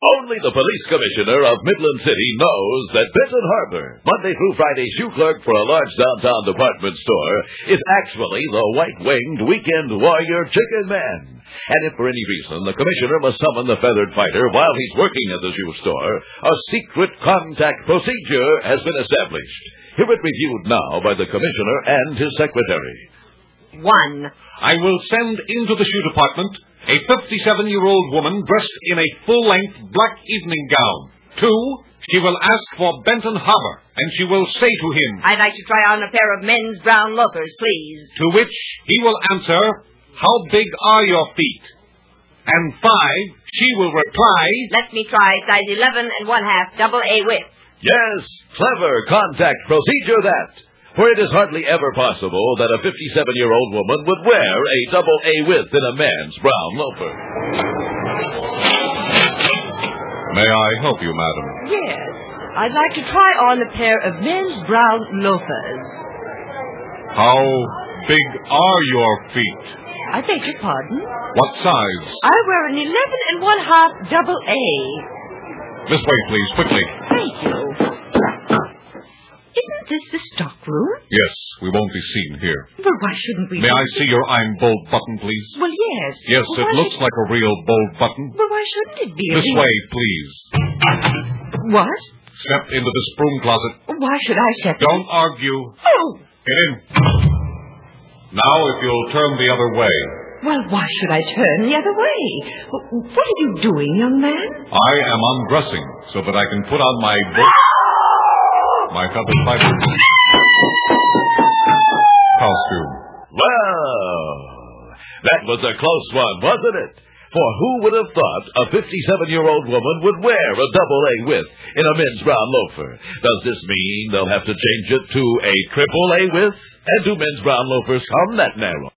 Only the police commissioner of Midland City knows that Benton Harbor, Monday through Friday shoe clerk for a large downtown department store, is actually the white-winged weekend warrior Chicken Man. And if for any reason the commissioner must summon the feathered fighter while he's working at the shoe store, a secret contact procedure has been established. Hear it reviewed now by the commissioner and his secretary. 1. I will send into the shoe department a 57-year-old woman dressed in a full-length black evening gown. 2. She will ask for Benton Harbor, and she will say to him, I'd like to try on a pair of men's brown loafers, please. To which he will answer, how big are your feet? And 5, she will reply, let me try size 11 1/2 double A width. Yes, clever contact procedure that. For it is hardly ever possible that a 57-year-old woman would wear a double A width in a man's brown loafer. May I help you, madam? Yes, I'd like to try on a pair of men's brown loafers. How big are your feet? I beg your pardon? What size? I wear an 11 1/2 double A. This way, please, quickly. Thank you. Isn't this the stockroom? Yes, we won't be seen here. But why shouldn't we... May I see your iron bold button, please? Well, yes. Yes, Well, it looks like a real bold button. Well, why shouldn't it be? This way, please. What? Step into this broom closet. Why should I step in? Don't argue. Oh! Get in. Now, if you'll turn the other way. Well, why should I turn the other way? What are you doing, young man? I am undressing so that I can put on my my feathered fighter costume. Well, that was a close one, wasn't it? For who would have thought a 57-year-old woman would wear a double A width in a men's brown loafer? Does this mean they'll have to change it to a triple A width? And do men's brown loafers come that narrow?